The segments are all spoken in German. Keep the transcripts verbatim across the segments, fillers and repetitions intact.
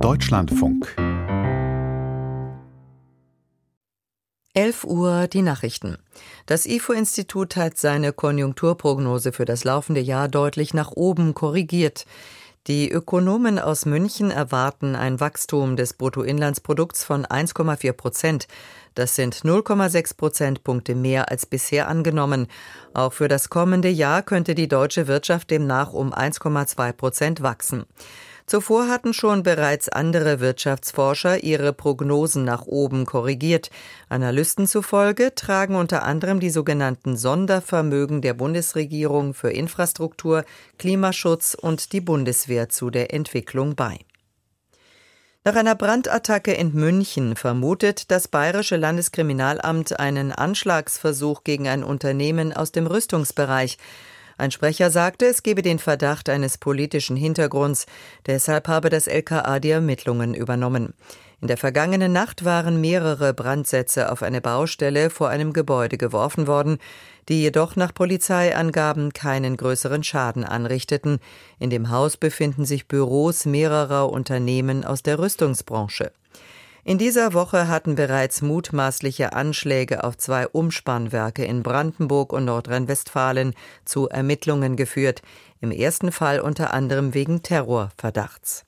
Deutschlandfunk. elf Uhr die Nachrichten. Das I F O-Institut hat seine Konjunkturprognose für das laufende Jahr deutlich nach oben korrigiert. Die Ökonomen aus München erwarten ein Wachstum des Bruttoinlandsprodukts von eins Komma vier Prozent. Das sind null Komma sechs Prozentpunkte mehr als bisher angenommen. Auch für das kommende Jahr könnte die deutsche Wirtschaft demnach um eins Komma zwei Prozent wachsen. Zuvor hatten schon bereits andere Wirtschaftsforscher ihre Prognosen nach oben korrigiert. Analysten zufolge tragen unter anderem die sogenannten Sondervermögen der Bundesregierung für Infrastruktur, Klimaschutz und die Bundeswehr zu der Entwicklung bei. Nach einer Brandattacke in München vermutet das Bayerische Landeskriminalamt einen Anschlagsversuch gegen ein Unternehmen aus dem Rüstungsbereich. Ein Sprecher sagte, es gebe den Verdacht eines politischen Hintergrunds. Deshalb habe das L K A die Ermittlungen übernommen. In der vergangenen Nacht waren mehrere Brandsätze auf eine Baustelle vor einem Gebäude geworfen worden, die jedoch nach Polizeiangaben keinen größeren Schaden anrichteten. In dem Haus befinden sich Büros mehrerer Unternehmen aus der Rüstungsbranche. In dieser Woche hatten bereits mutmaßliche Anschläge auf zwei Umspannwerke in Brandenburg und Nordrhein-Westfalen zu Ermittlungen geführt, im ersten Fall unter anderem wegen Terrorverdachts.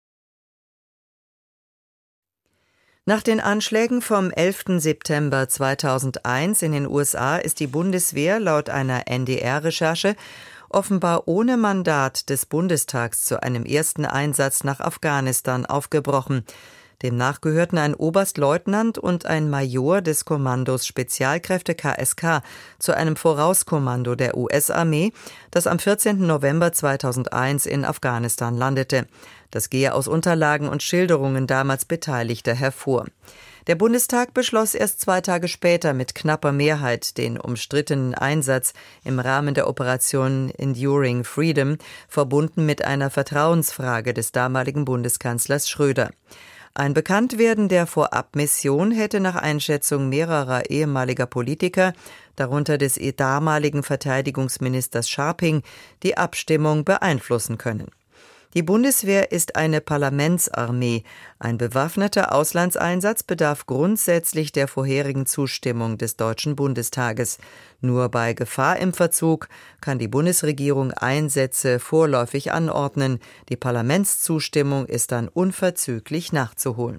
Nach den Anschlägen vom elften September zweitausendeins in den U S A ist die Bundeswehr laut einer N D R-Recherche offenbar ohne Mandat des Bundestags zu einem ersten Einsatz nach Afghanistan aufgebrochen. Demnach gehörten ein Oberstleutnant und ein Major des Kommandos Spezialkräfte K S K zu einem Vorauskommando der U S-Armee, das am vierzehnten November zweitausendeins in Afghanistan landete. Das gehe aus Unterlagen und Schilderungen damals Beteiligter hervor. Der Bundestag beschloss erst zwei Tage später mit knapper Mehrheit den umstrittenen Einsatz im Rahmen der Operation Enduring Freedom, verbunden mit einer Vertrauensfrage des damaligen Bundeskanzlers Schröder. Ein Bekanntwerden der Vorabmission hätte nach Einschätzung mehrerer ehemaliger Politiker, darunter des damaligen Verteidigungsministers Scharping, die Abstimmung beeinflussen können. Die Bundeswehr ist eine Parlamentsarmee. Ein bewaffneter Auslandseinsatz bedarf grundsätzlich der vorherigen Zustimmung des Deutschen Bundestages. Nur bei Gefahr im Verzug kann die Bundesregierung Einsätze vorläufig anordnen. Die Parlamentszustimmung ist dann unverzüglich nachzuholen.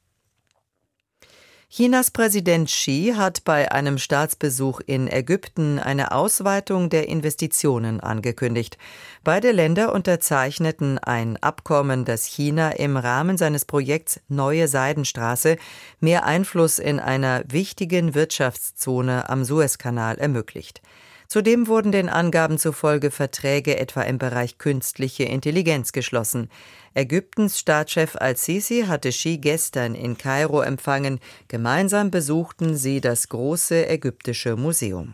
Chinas Präsident Xi hat bei einem Staatsbesuch in Ägypten eine Ausweitung der Investitionen angekündigt. Beide Länder unterzeichneten ein Abkommen, das China im Rahmen seines Projekts Neue Seidenstraße mehr Einfluss in einer wichtigen Wirtschaftszone am Suezkanal ermöglicht. Zudem wurden den Angaben zufolge Verträge etwa im Bereich künstliche Intelligenz geschlossen. Ägyptens Staatschef al-Sisi hatte Xi gestern in Kairo empfangen. Gemeinsam besuchten sie das große ägyptische Museum.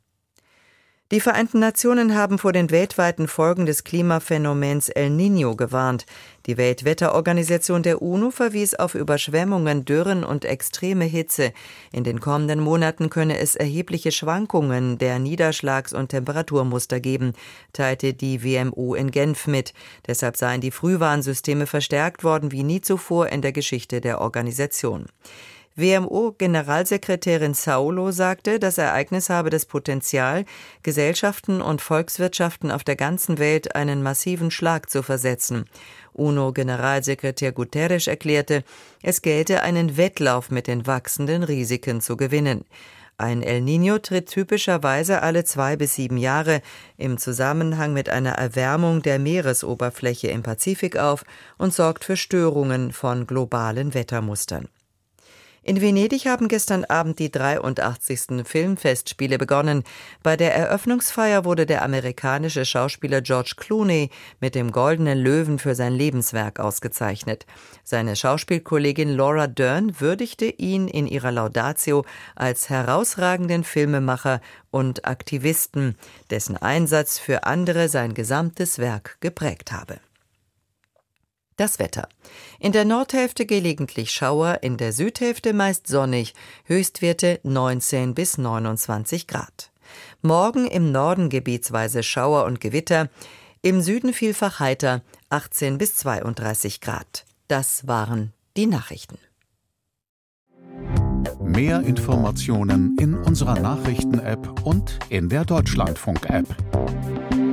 Die Vereinten Nationen haben vor den weltweiten Folgen des Klimaphänomens El Niño gewarnt. Die Weltwetterorganisation der UNO verwies auf Überschwemmungen, Dürren und extreme Hitze. In den kommenden Monaten könne es erhebliche Schwankungen der Niederschlags- und Temperaturmuster geben, teilte die W M O in Genf mit. Deshalb seien die Frühwarnsysteme verstärkt worden wie nie zuvor in der Geschichte der Organisation. W M O-Generalsekretärin Saulo sagte, das Ereignis habe das Potenzial, Gesellschaften und Volkswirtschaften auf der ganzen Welt einen massiven Schlag zu versetzen. UNO-Generalsekretär Guterres erklärte, es gelte einen Wettlauf mit den wachsenden Risiken zu gewinnen. Ein El Niño tritt typischerweise alle zwei bis sieben Jahre im Zusammenhang mit einer Erwärmung der Meeresoberfläche im Pazifik auf und sorgt für Störungen von globalen Wettermustern. In Venedig haben gestern Abend die dreiundachtzigsten Filmfestspiele begonnen. Bei der Eröffnungsfeier wurde der amerikanische Schauspieler George Clooney mit dem Goldenen Löwen für sein Lebenswerk ausgezeichnet. Seine Schauspielkollegin Laura Dern würdigte ihn in ihrer Laudatio als herausragenden Filmemacher und Aktivisten, dessen Einsatz für andere sein gesamtes Werk geprägt habe. Das Wetter. In der Nordhälfte gelegentlich Schauer, in der Südhälfte meist sonnig, Höchstwerte neunzehn bis neunundzwanzig Grad. Morgen im Norden gebietsweise Schauer und Gewitter, im Süden vielfach heiter, achtzehn bis zweiunddreißig Grad. Das waren die Nachrichten. Mehr Informationen in unserer Nachrichten-App und in der Deutschlandfunk-App.